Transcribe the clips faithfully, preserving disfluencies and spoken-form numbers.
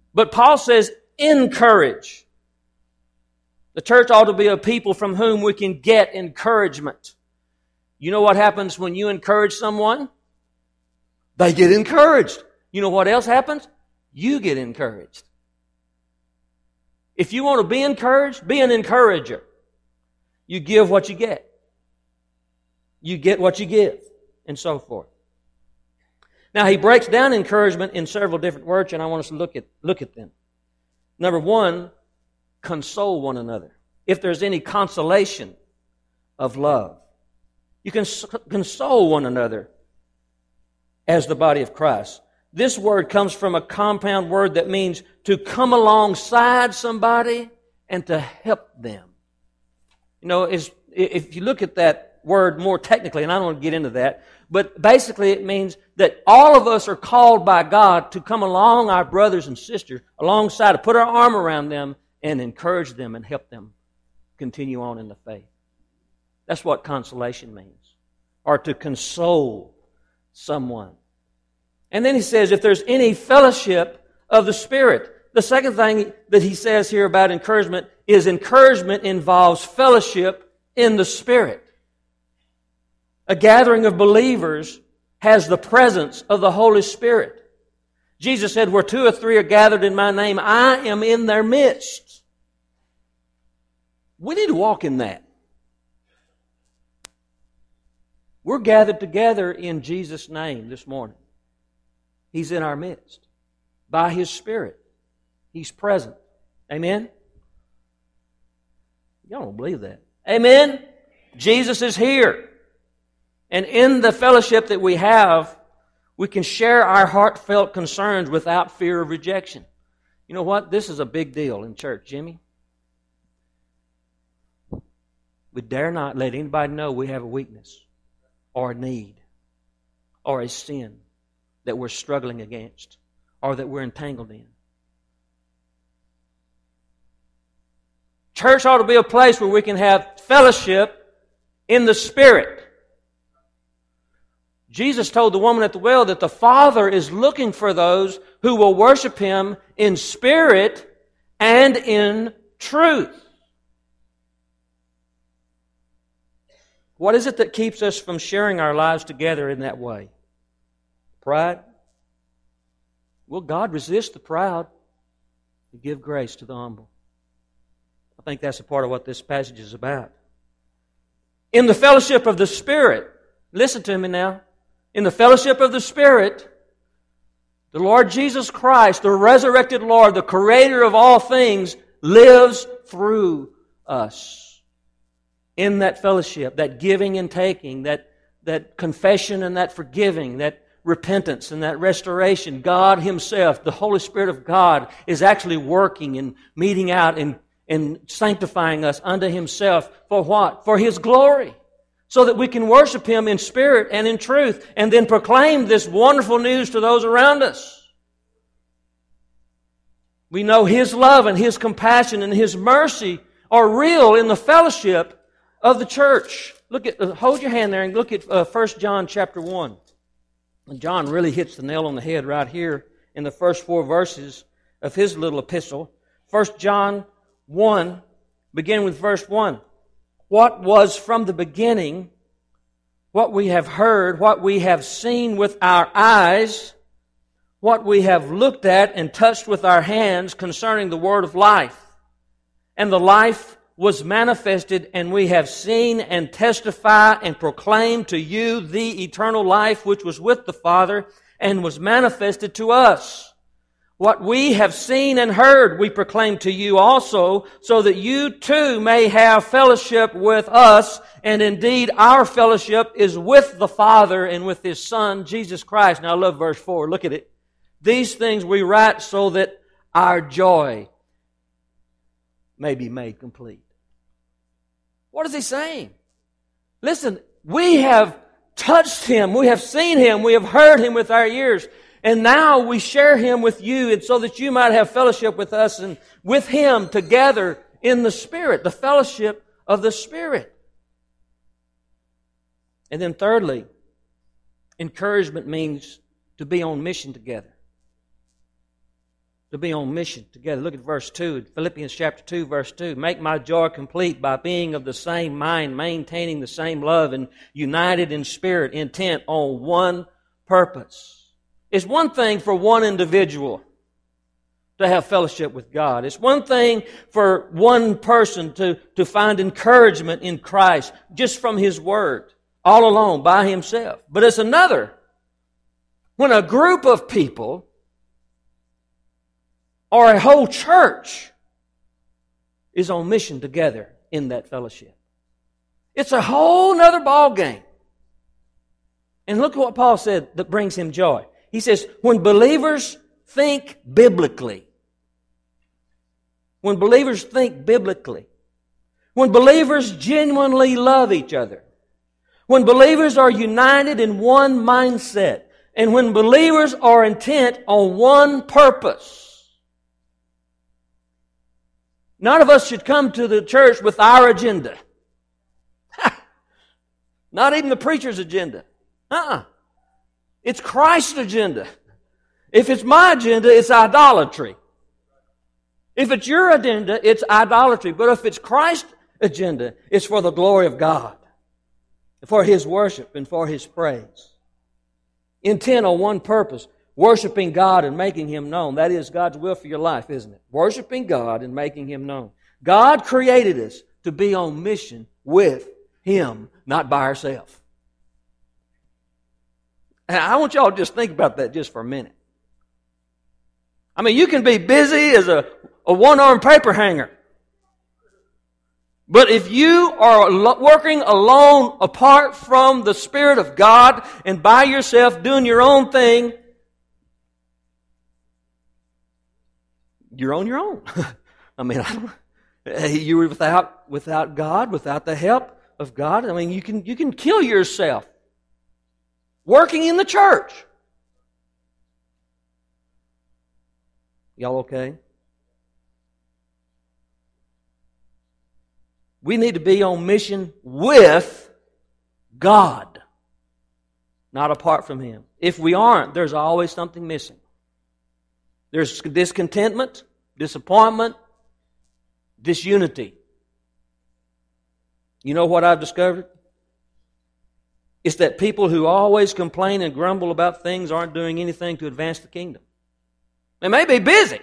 But Paul says, encourage. The church ought to be a people from whom we can get encouragement. You know what happens when you encourage someone? They get encouraged. You know what else happens? You get encouraged. If you want to be encouraged, be an encourager. You give what you get. You get what you give, and so forth. Now, he breaks down encouragement in several different words, and I want us to look at, look at them. Number one, console one another. If there's any consolation of love, you can console one another as the body of Christ. This word comes from a compound word that means to come alongside somebody and to help them. You know, is if you look at that word more technically, and I don't want to get into that, but basically it means that all of us are called by God to come along our brothers and sisters, alongside, to put our arm around them and encourage them and help them continue on in the faith. That's what consolation means, or to console someone. And then he says, if there's any fellowship of the Spirit. The second thing that he says here about encouragement is encouragement involves fellowship in the Spirit. A gathering of believers has the presence of the Holy Spirit. Jesus said, where two or three are gathered in my name, I am in their midst. We need to walk in that. We're gathered together in Jesus' name this morning. He's in our midst. By His Spirit. He's present. Amen? Y'all don't believe that. Amen? Jesus is here. And in the fellowship that we have, we can share our heartfelt concerns without fear of rejection. You know what? This is a big deal in church, Jimmy. We dare not let anybody know we have a weakness or a need or a sin that we're struggling against or that we're entangled in. Church ought to be a place where we can have fellowship in the Spirit. Jesus told the woman at the well that the Father is looking for those who will worship Him in spirit and in truth. What is it that keeps us from sharing our lives together in that way? Pride? Will God resist the proud and give grace to the humble? I think that's a part of what this passage is about. In the fellowship of the Spirit, listen to me now. In the fellowship of the Spirit, the Lord Jesus Christ, the resurrected Lord, the Creator of all things, lives through us. In that fellowship, that giving and taking, that, that confession and that forgiving, that repentance and that restoration, God Himself, the Holy Spirit of God, is actually working and meting out and, and sanctifying us unto Himself. For what? For His glory. So that we can worship Him in spirit and in truth, and then proclaim this wonderful news to those around us. We know His love and His compassion and His mercy are real in the fellowship of the church. Look at, hold your hand there and look at uh, First John chapter one. And John really hits the nail on the head right here in the first four verses of his little epistle. First John one, begin with verse one. What was from the beginning, what we have heard, what we have seen with our eyes, what we have looked at and touched with our hands concerning the word of life. And the life was manifested, and we have seen and testify and proclaim to you the eternal life which was with the Father and was manifested to us. What we have seen and heard we proclaim to you also, so that you too may have fellowship with us. And indeed, our fellowship is with the Father and with His Son, Jesus Christ. Now I love verse four. Look at it. These things we write so that our joy may be made complete. What is he saying? Listen, we have touched Him. We have seen Him. We have heard Him with our ears. And now we share Him with you, and so that you might have fellowship with us and with Him together in the Spirit, the fellowship of the Spirit. And then thirdly, encouragement means to be on mission together. to be on mission together. Look at verse two, Philippians chapter two, verse two. Make my joy complete by being of the same mind, maintaining the same love, and united in spirit, intent on one purpose. It's one thing for one individual to have fellowship with God. It's one thing for one person to, to find encouragement in Christ just from His Word, all alone, by himself. But it's another when a group of people or a whole church is on mission together in that fellowship. It's a whole nother ball game. And look at what Paul said that brings him joy. He says, when believers think biblically, when believers think biblically, when believers genuinely love each other, when believers are united in one mindset, and when believers are intent on one purpose. None of us should come to the church with our agenda. Not even the preacher's agenda. Uh-uh. It's Christ's agenda. If it's my agenda, it's idolatry. If it's your agenda, it's idolatry. But if it's Christ's agenda, it's for the glory of God, for His worship and for His praise. Intent on one purpose, worshiping God and making Him known. That is God's will for your life, isn't it? Worshiping God and making Him known. God created us to be on mission with Him, not by ourselves. And I want y'all to just think about that just for a minute. I mean, you can be busy as a, a one-armed paper hanger. But if you are working alone, apart from the Spirit of God, and by yourself doing your own thing, you're on your own. I mean, I don't, you're without without God, without the help of God. I mean, you can you can kill yourself working in the church. Y'all okay? We need to be on mission with God, not apart from Him. If we aren't, there's always something missing. There's discontentment, disappointment, disunity. You know what I've discovered? It's that people who always complain and grumble about things aren't doing anything to advance the kingdom. They may be busy,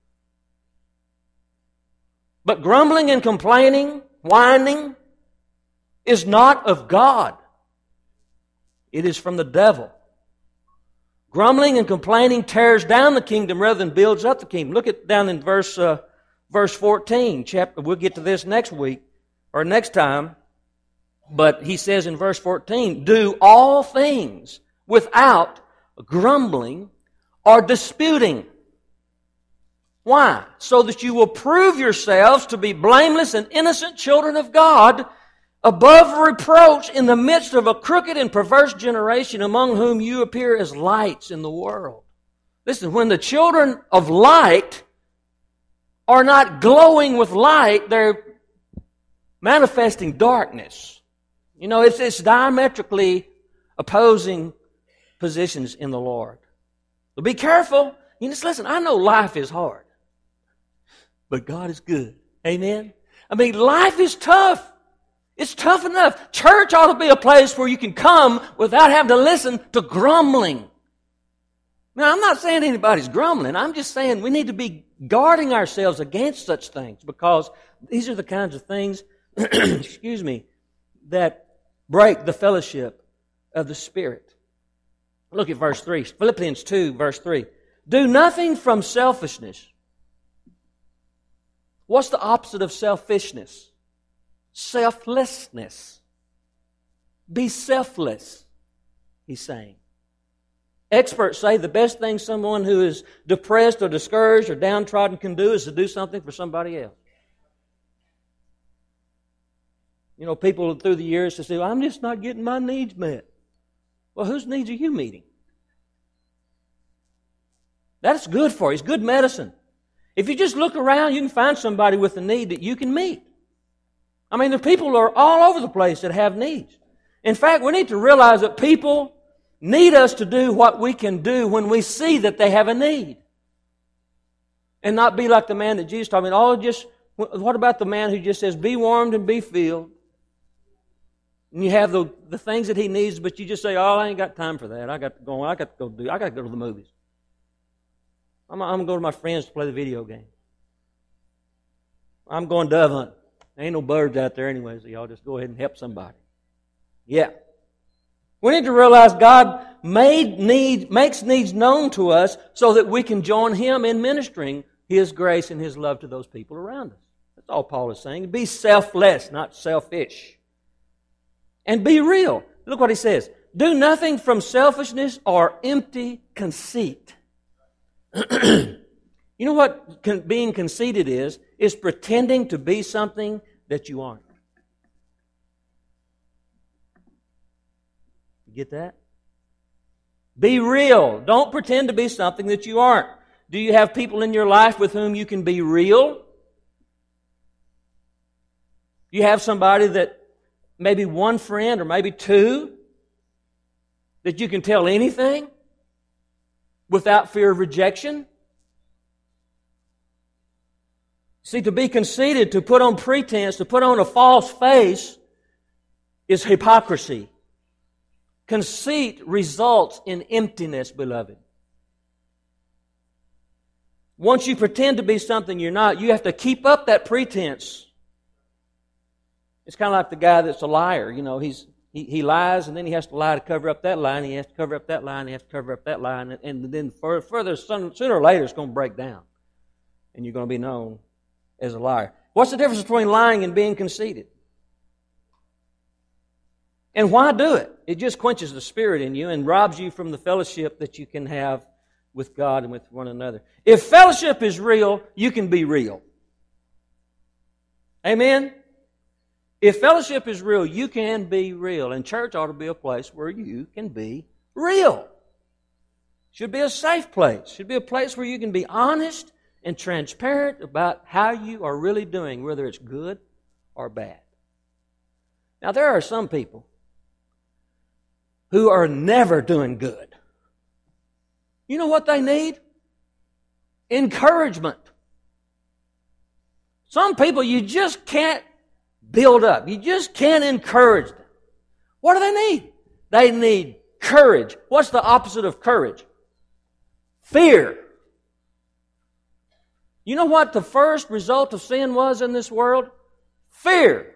but grumbling and complaining, whining, is not of God. It is from the devil. Grumbling and complaining tears down the kingdom rather than builds up the kingdom. Look at down in verse uh, verse fourteen. Chapter. We'll get to this next week or next time. But he says in verse fourteen, do all things without grumbling or disputing. Why? So that you will prove yourselves to be blameless and innocent children of God, above reproach in the midst of a crooked and perverse generation, among whom you appear as lights in the world. Listen, when the children of light are not glowing with light, they're manifesting darkness. You know, it's, it's diametrically opposing positions in the Lord. So be careful. You just listen, I know life is hard, but God is good. Amen? I mean, life is tough. It's tough enough. Church ought to be a place where you can come without having to listen to grumbling. Now, I'm not saying anybody's grumbling. I'm just saying we need to be guarding ourselves against such things, because these are the kinds of things, excuse me, that break the fellowship of the Spirit. Look at verse three. Philippians two, verse three. Do nothing from selfishness. What's the opposite of selfishness? Selflessness. Be selfless, he's saying. Experts say the best thing someone who is depressed or discouraged or downtrodden can do is to do something for somebody else. You know, people through the years to say, well, I'm just not getting my needs met. Well, whose needs are you meeting? That's good for you. It's good medicine. If you just look around, you can find somebody with a need that you can meet. I mean, the people are all over the place that have needs. In fact, we need to realize that people need us to do what we can do when we see that they have a need. And not be like the man that Jesus taught me. Oh, just, what about the man who just says, be warmed and be filled? And you have the, the things that he needs, but you just say, oh, I ain't got time for that. I got to go, I got to go do, I got to go to the movies. I'm, I'm going to go to my friends to play the video game. I'm going dove hunting. There ain't no birds out there anyway, so y'all just go ahead and help somebody. Yeah. We need to realize God made need, makes needs known to us so that we can join Him in ministering His grace and His love to those people around us. That's all Paul is saying. Be selfless, not selfish. And be real. Look what he says. Do nothing from selfishness or empty conceit. You know what con- being conceited is? Is pretending to be something that you aren't. You get that? Be real. Don't pretend to be something that you aren't. Do you have people in your life with whom you can be real? You have somebody that maybe one friend or maybe two that you can tell anything without fear of rejection? See, to be conceited, to put on pretense, to put on a false face is hypocrisy. Conceit results in emptiness, beloved. Once you pretend to be something you're not, you have to keep up that pretense. It's kind of like the guy that's a liar. You know, he's he, he lies and then he has to lie to cover up that lie, and he has to cover up that lie, and he has to cover up that lie, and, and then further, further, sooner or later it's going to break down. And you're going to be known as a liar. What's the difference between lying and being conceited? And why do it? It just quenches the Spirit in you and robs you from the fellowship that you can have with God and with one another. If fellowship is real, you can be real. Amen? If fellowship is real, you can be real. And church ought to be a place where you can be real. Should be a safe place. Should be a place where you can be honest and transparent about how you are really doing, whether it's good or bad. Now, there are some people who are never doing good. You know what they need? Encouragement. Some people you just can't build up. You just can't encourage them. What do they need? They need courage. What's the opposite of courage? Fear. You know what the first result of sin was in this world? Fear.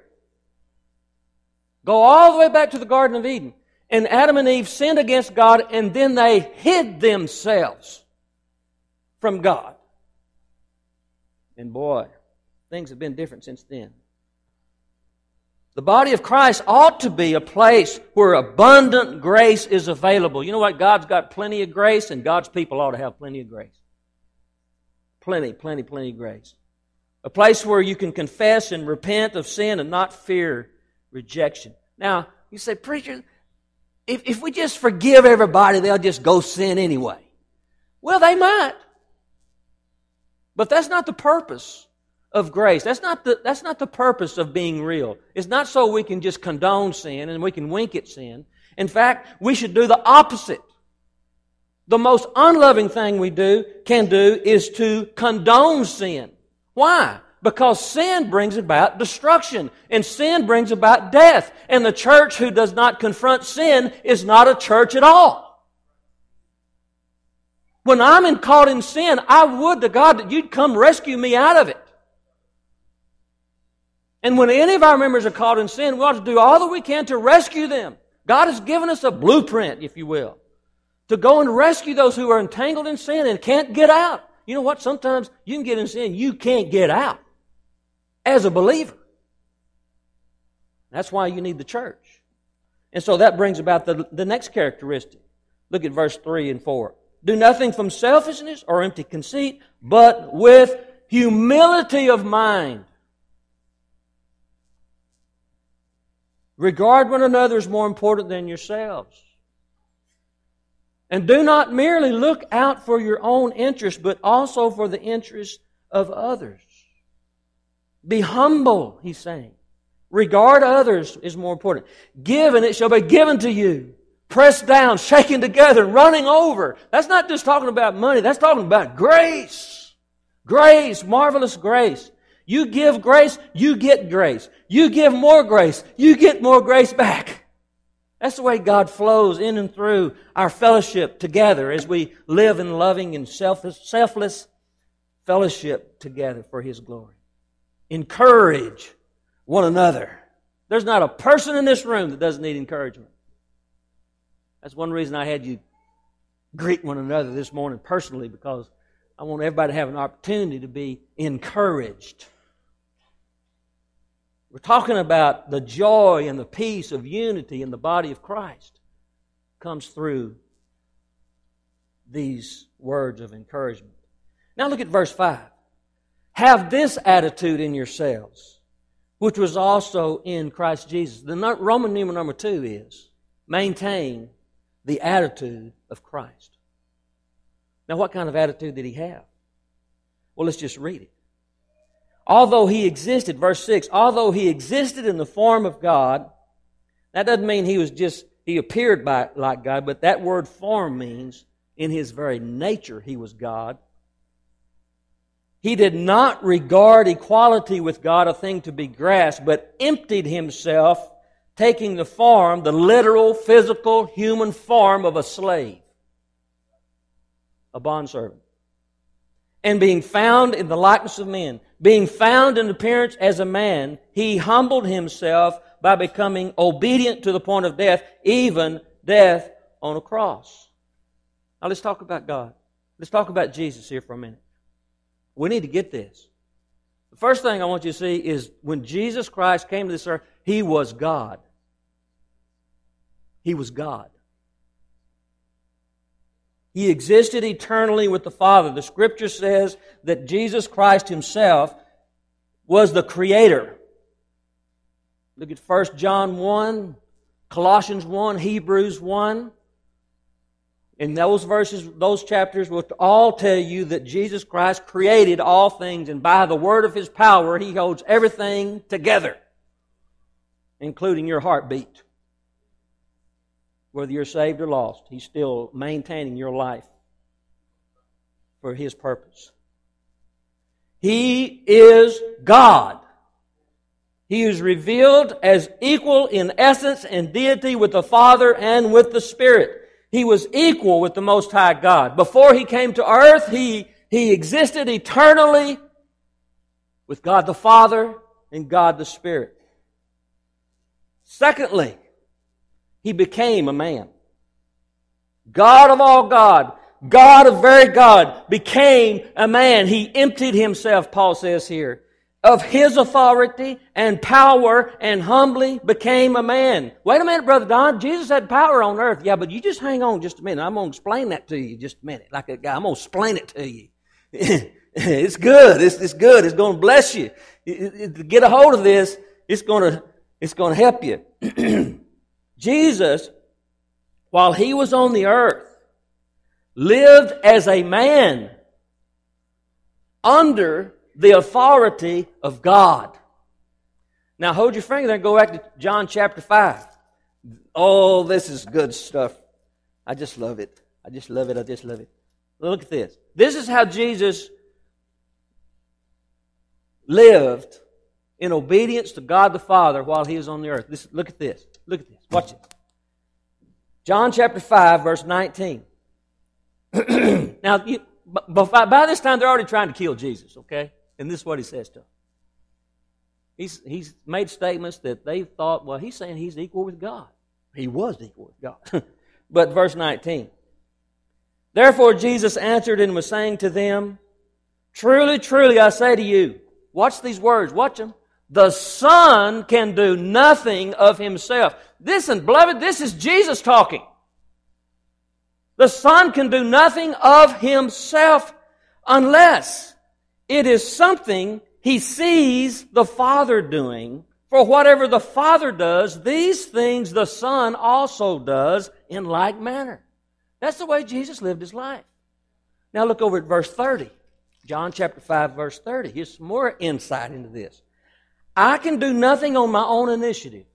Go all the way back to the Garden of Eden. And Adam and Eve sinned against God, and then they hid themselves from God. And boy, things have been different since then. The body of Christ ought to be a place where abundant grace is available. You know what? God's got plenty of grace, and God's people ought to have plenty of grace. Plenty, plenty, plenty of grace. A place where you can confess and repent of sin and not fear rejection. Now, you say, preacher, if, if we just forgive everybody, they'll just go sin anyway. Well, they might. But that's not the purpose of grace. That's not the, that's not the purpose of being real. It's not so we can just condone sin and we can wink at sin. In fact, we should do the opposite. The most unloving thing we do, can do, is to condone sin. Why? Because sin brings about destruction, and sin brings about death. And the church who does not confront sin is not a church at all. When I'm in, caught in sin, I would to God that you'd come rescue me out of it. And when any of our members are caught in sin, we ought to do all that we can to rescue them. God has given us a blueprint, if you will, to go and rescue those who are entangled in sin and can't get out. You know what? Sometimes you can get in sin, you can't get out as a believer. That's why you need the church. And so that brings about the, the next characteristic. Look at verse three and four. Do nothing from selfishness or empty conceit, but with humility of mind. Regard one another as more important than yourselves. And do not merely look out for your own interest, but also for the interest of others. Be humble, he's saying. Regard others is more important. Give and it shall be given to you. Pressed down, shaken together, running over. That's not just talking about money. That's talking about grace. Grace, marvelous grace. You give grace, you get grace. You give more grace, you get more grace back. That's the way God flows in and through our fellowship together as we live in loving and selfless, selfless fellowship together for His glory. Encourage one another. There's not a person in this room that doesn't need encouragement. That's one reason I had you greet one another this morning personally, because I want everybody to have an opportunity to be encouraged. We're talking about the joy and the peace of unity in the body of Christ. It comes through these words of encouragement. Now look at verse five. Have this attitude in yourselves, which was also in Christ Jesus. The Roman numeral number two is maintain the attitude of Christ. Now what kind of attitude did He have? Well, let's just read it. Although He existed, verse six, although He existed in the form of God, that doesn't mean He was just, He appeared by, like God, but that word form means in His very nature He was God. He did not regard equality with God a thing to be grasped, but emptied Himself, taking the form, the literal, physical, human form of a slave, a bondservant. And being found in the likeness of men, being found in appearance as a man, He humbled Himself by becoming obedient to the point of death, even death on a cross. Now let's talk about God. Let's talk about Jesus here for a minute. We need to get this. The first thing I want you to see is when Jesus Christ came to this earth, He was God. He was God. He existed eternally with the Father. The Scripture says that Jesus Christ Himself was the Creator. Look at First John one, Colossians one, Hebrews one. In those verses, those chapters will all tell you that Jesus Christ created all things, and by the word of His power, He holds everything together, including your heartbeat. Whether you're saved or lost, He's still maintaining your life for His purpose. He is God. He is revealed as equal in essence and deity with the Father and with the Spirit. He was equal with the Most High God. Before He came to earth, He, he existed eternally with God the Father and God the Spirit. Secondly, He became a man. God of all God, God of very God, became a man. He emptied Himself, Paul says here, of His authority and power, and humbly became a man. Wait a minute, Brother Don. Jesus had power on earth. Yeah, but you just hang on just a minute. I'm going to explain that to you just a minute. Like a guy, I'm going to explain it to you. It's good. It's, it's good. It's going to bless you. To get a hold of this, it's going to, it's going to help you. Jesus, while He was on the earth, lived as a man under the authority of God. Now hold your finger there and go back to John chapter five. Oh, this is good stuff. I just love it. I just love it. I just love it. Look at this. This is how Jesus lived in obedience to God the Father while He was on the earth. This, look at this. Look at this. Watch it. John chapter five, verse nineteen. Now, you, by, by this time, they're already trying to kill Jesus, okay? And this is what He says to them. He's, he's made statements that they thought, well, He's saying He's equal with God. He was equal with God. But verse nineteen. Therefore Jesus answered and was saying to them, truly, truly, I say to you, watch these words, watch them. The Son can do nothing of Himself. Listen, beloved, this is Jesus talking. The Son can do nothing of Himself unless it is something He sees the Father doing. For whatever the Father does, these things the Son also does in like manner. That's the way Jesus lived His life. Now look over at verse thirty. John chapter five, verse thirty. Here's some more insight into this. I can do nothing on my own initiative.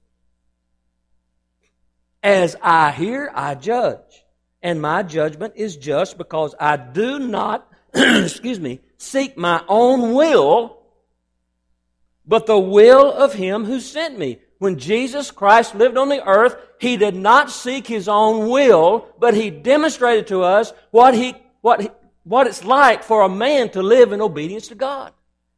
As I hear, I judge. And my judgment is just, because I do not excuse me, seek my own will, but the will of Him who sent me. When Jesus Christ lived on the earth, He did not seek His own will, but He demonstrated to us what He, what he, what it's like for a man to live in obedience to God.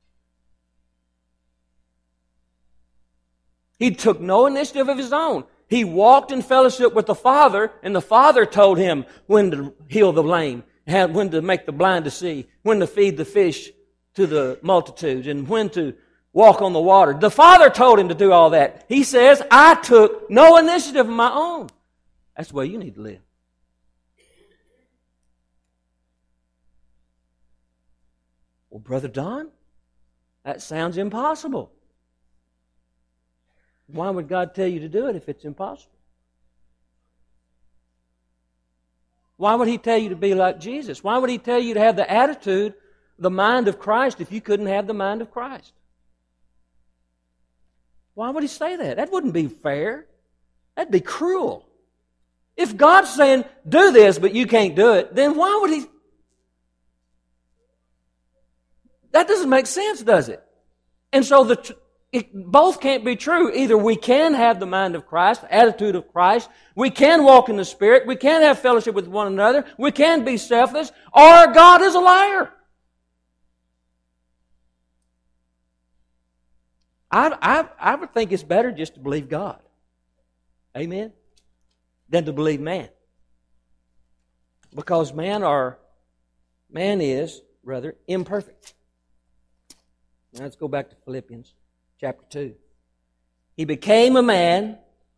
He took no initiative of His own. He walked in fellowship with the Father, and the Father told Him when to heal the lame, when to make the blind to see, when to feed the fish to the multitudes, and when to walk on the water. The Father told Him to do all that. He says, I took no initiative of my own. That's the way you need to live. Well, Brother Don, that sounds impossible. Why would God tell you to do it if it's impossible? Why would He tell you to be like Jesus? Why would He tell you to have the attitude, the mind of Christ, if you couldn't have the mind of Christ? Why would He say that? That wouldn't be fair. That'd be cruel. If God's saying, do this, but you can't do it, then why would He? That doesn't make sense, does it? And so the it, both can't be true. Either we can have the mind of Christ, the attitude of Christ, we can walk in the Spirit, we can have fellowship with one another, we can be selfless, or God is a liar. I, I, I would think it's better just to believe God. Amen? Than to believe man. Because man are, man is, rather, imperfect. Now let's go back to Philippians chapter two. He became a man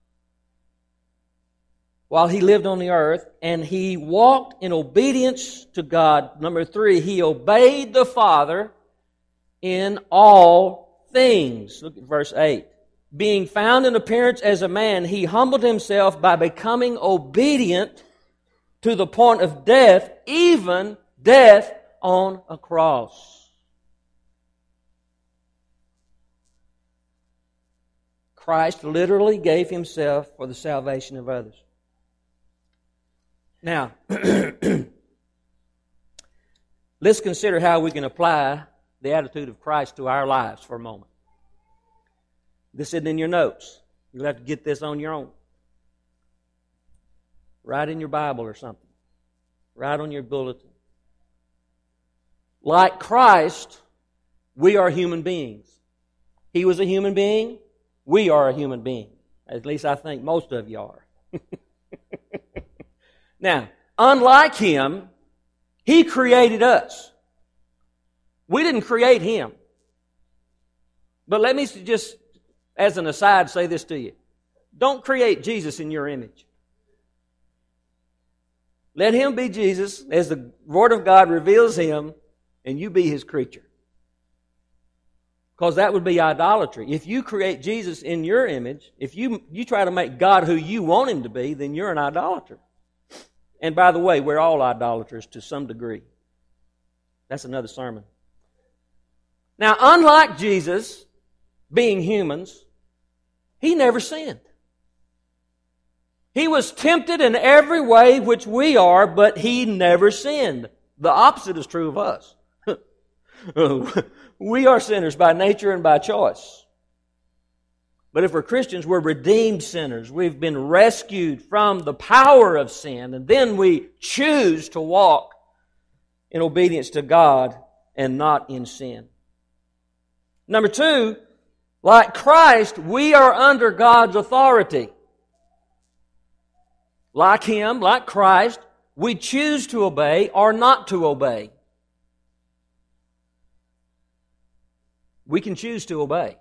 while He lived on the earth, and He walked in obedience to God. Number three, He obeyed the Father in all things. Look at verse eight. Being found in appearance as a man, He humbled Himself by becoming obedient to the point of death, even death on a cross. Christ literally gave Himself for the salvation of others. Now, let's consider how we can apply the attitude of Christ to our lives for a moment. This isn't in your notes. You'll have to get this on your own. Write in your Bible or something. Write on your bulletin. Like Christ, we are human beings. He was a human being. We are a human being. At least I think most of you are. Now, unlike Him, He created us. We didn't create Him. But let me just, as an aside, say this to you. Don't create Jesus in your image. Let Him be Jesus as the Word of God reveals Him, and you be His creature. Because that would be idolatry. If you create Jesus in your image, if you, you try to make God who you want Him to be, then you're an idolater. And by the way, we're all idolaters to some degree. That's another sermon. Now, unlike Jesus, being humans, He never sinned. He was tempted in every way which we are, but He never sinned. The opposite is true of us. We are sinners by nature and by choice. But if we're Christians, we're redeemed sinners. We've been rescued from the power of sin, and then we choose to walk in obedience to God and not in sin. Number two, like Christ, we are under God's authority. Like Him, like Christ, we choose to obey or not to obey. We can choose to obey.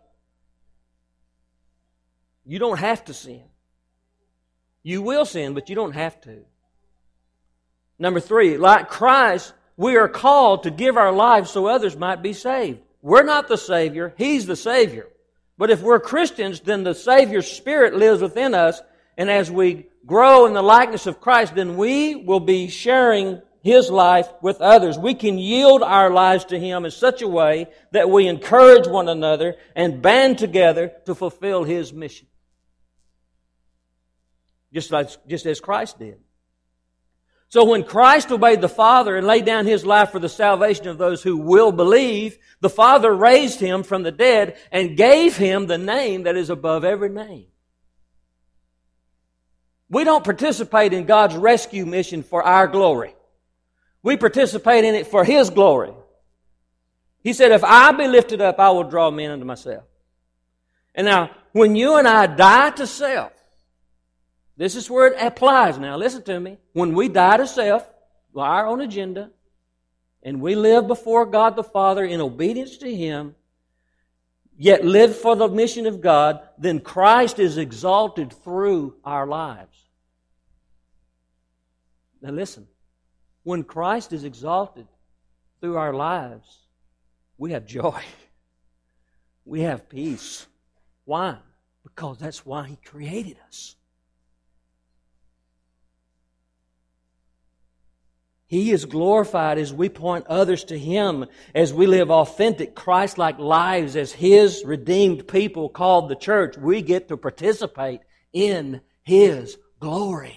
You don't have to sin. You will sin, but you don't have to. Number three, like Christ, we are called to give our lives so others might be saved. We're not the Savior, He's the Savior. But if we're Christians, then the Savior's Spirit lives within us, and as we grow in the likeness of Christ, then we will be sharing His life with others. We can yield our lives to Him in such a way that we encourage one another and band together to fulfill His mission. Just like, just as Christ did. So when Christ obeyed the Father and laid down His life for the salvation of those who will believe, the Father raised Him from the dead and gave Him the name that is above every name. We don't participate in God's rescue mission for our glory. We participate in it for His glory. He said, if I be lifted up, I will draw men unto myself. And now, when you and I die to self, this is where it applies now. Listen to me. When we die to self, our own agenda, and we live before God the Father in obedience to Him, yet live for the mission of God, then Christ is exalted through our lives. Now listen, when Christ is exalted through our lives, we have joy. We have peace. Why? Because that's why He created us. He is glorified as we point others to Him, as we live authentic, Christ-like lives as His redeemed people called the church. We get to participate in His glory.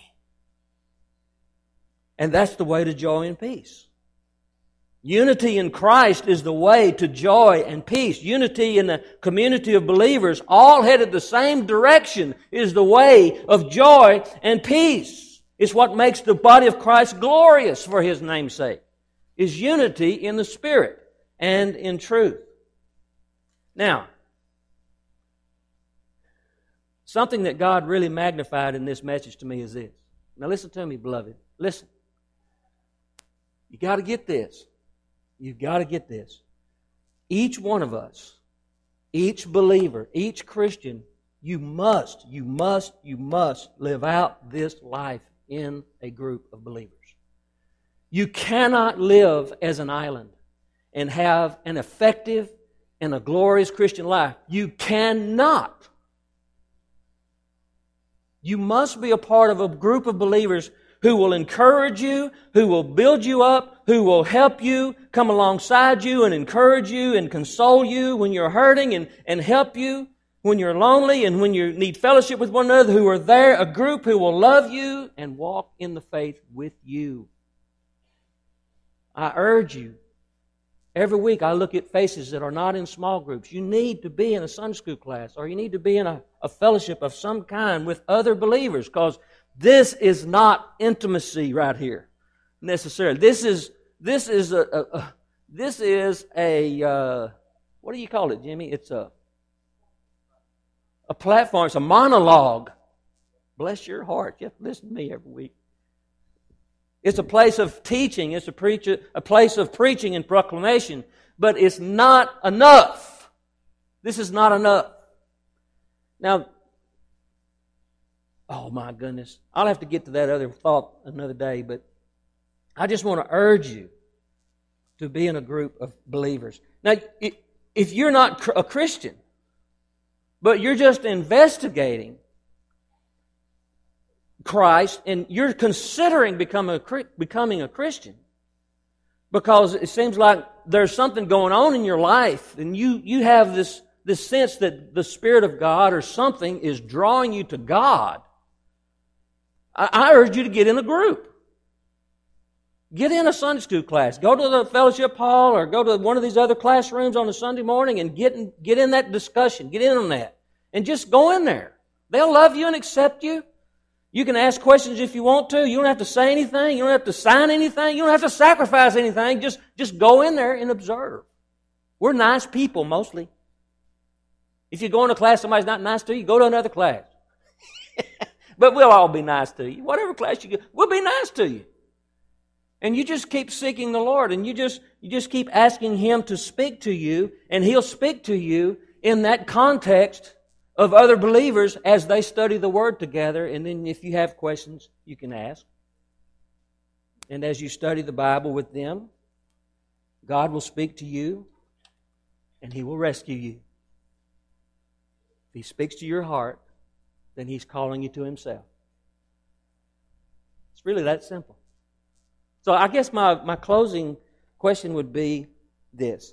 And that's the way to joy and peace. Unity in Christ is the way to joy and peace. Unity in the community of believers, all headed the same direction, is the way of joy and peace. It's what makes the body of Christ glorious for His name's sake, is unity in the Spirit and in truth. Now, something that God really magnified in this message to me is this. Now listen to me, beloved. Listen. You got to get this. You've got to get this. Each one of us, each believer, each Christian, you must, you must, you must live out this life in a group of believers. You cannot live as an island and have an effective and a glorious Christian life. You cannot. You must be a part of a group of believers who will encourage you, who will build you up, who will help you, come alongside you and encourage you and console you when you're hurting and, and help you when you're lonely and when you need fellowship with one another, who are there, a group who will love you and walk in the faith with you. I urge you, every week I look at faces that are not in small groups. You need to be in a Sunday school class, or you need to be in a, a fellowship of some kind with other believers, because this is not intimacy right here, necessarily. This is this is a, a, a this is a uh, what do you call it, Jimmy? It's a a platform. It's a monologue. Bless your heart. You have to listen to me every week. It's a place of teaching. It's a preacher, a place of preaching and proclamation. But it's not enough. This is not enough. Now, oh my goodness. I'll have to get to that other thought another day, but I just want to urge you to be in a group of believers. Now, if you're not a Christian, but you're just investigating Christ and you're considering becoming a, becoming a Christian because it seems like there's something going on in your life and you, you have this, this sense that the Spirit of God or something is drawing you to God, I, I urge you to get in a group. Get in a Sunday school class. Go to the fellowship hall or go to one of these other classrooms on a Sunday morning and get in, get in that discussion. Get in on that. And just go in there. They'll love you and accept you. You can ask questions if you want to. You don't have to say anything. You don't have to sign anything. You don't have to sacrifice anything. Just, just go in there and observe. We're nice people mostly. If you go in a class somebody's not nice to you, go to another class. But we'll all be nice to you. Whatever class you go, we'll be nice to you. And you just keep seeking the Lord, and you just you just keep asking Him to speak to you, and He'll speak to you in that context of other believers as they study the Word together. And then if you have questions, you can ask. And as you study the Bible with them, God will speak to you, and He will rescue you. If He speaks to your heart, then He's calling you to Himself. It's really that simple. So I guess my, my closing question would be this.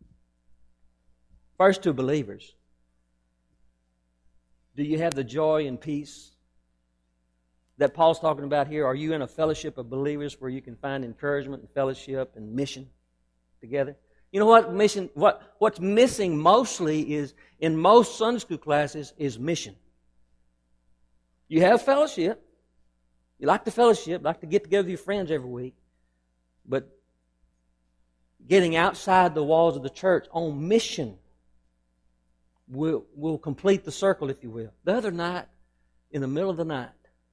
First, to believers, do you have the joy and peace that Paul's talking about here? Are you in a fellowship of believers where you can find encouragement and fellowship and mission together? You know what mission? What what's missing mostly is in most Sunday school classes is mission. You have fellowship. You like the fellowship, like to get together with your friends every week, but getting outside the walls of the church on mission will will complete the circle, if you will. The other night, in the middle of the night,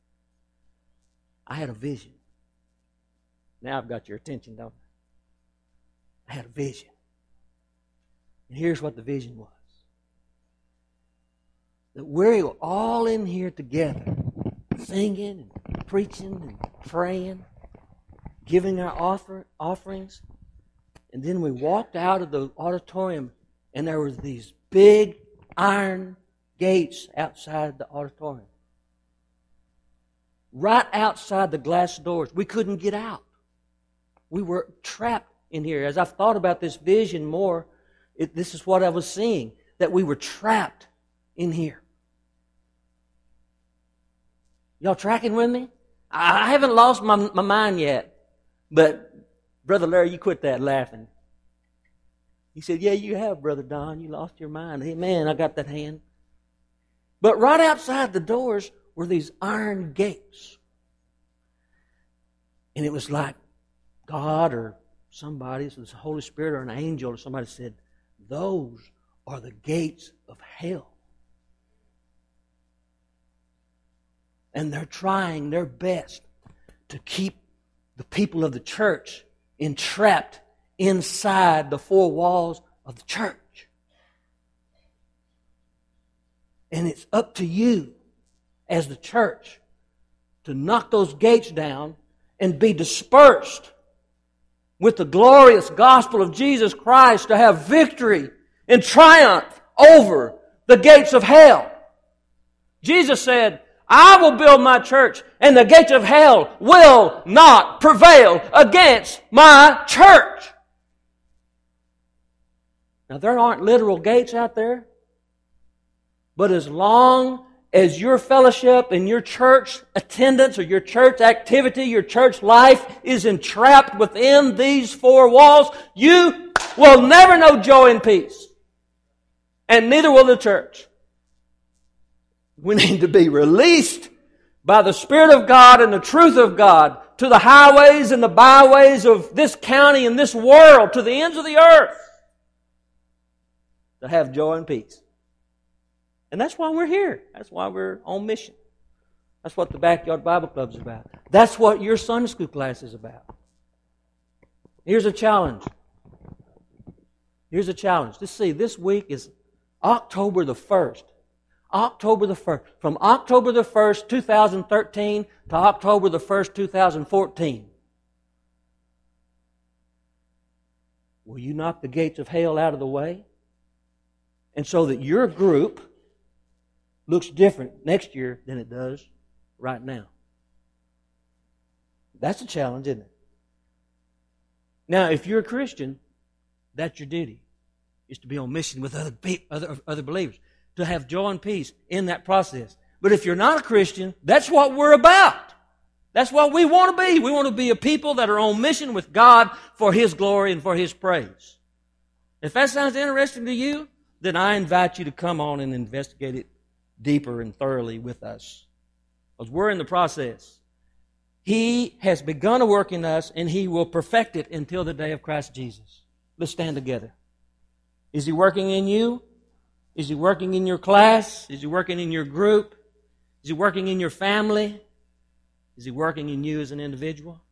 I had a vision. Now I've got your attention, don't I? I had a vision. And here's what the vision was. That we're all in here together, singing and preaching and praying, giving our offer, offerings. And then we walked out of the auditorium, and there was these big iron gates outside the auditorium. Right outside the glass doors. We couldn't get out. We were trapped in here. As I've thought about this vision more, it, this is what I was seeing, that we were trapped in here. Y'all tracking with me? I haven't lost my, my mind yet, but Brother Larry, you quit that laughing. He said, yeah, you have, Brother Don. You lost your mind. Hey, man, I got that hand. But right outside the doors were these iron gates. And it was like God or somebody, so the Holy Spirit or an angel or somebody said, those are the gates of hell. And they're trying their best to keep the people of the church entrapped inside the four walls of the church. And it's up to you as the church to knock those gates down and be dispersed with the glorious gospel of Jesus Christ to have victory and triumph over the gates of hell. Jesus said, I will build my church, and the gates of hell will not prevail against my church. Now, there aren't literal gates out there, but as long as your fellowship and your church attendance or your church activity, your church life is entrapped within these four walls, you will never know joy and peace. And neither will the church. We need to be released by the Spirit of God and the truth of God to the highways and the byways of this county and this world, to the ends of the earth, to have joy and peace. And that's why we're here. That's why we're on mission. That's what the Backyard Bible Club is about. That's what your Sunday school class is about. Here's a challenge. Here's a challenge. Let's see, this week is October the first. October the first. From October the first, two thousand thirteen to October the first, two thousand fourteen. Will you knock the gates of hell out of the way? And so that your group looks different next year than it does right now. That's a challenge, isn't it? Now, if you're a Christian, that's your duty, is to be on mission with other other, other believers, to have joy and peace in that process. But if you're not a Christian, that's what we're about. That's what we want to be. We want to be a people that are on mission with God for His glory and for His praise. If that sounds interesting to you, then I invite you to come on and investigate it deeper and thoroughly with us. Because we're in the process. He has begun a work in us, and He will perfect it until the day of Christ Jesus. Let's stand together. Is He working in you? Is He working in your class? Is He working in your group? Is He working in your family? Is He working in you as an individual?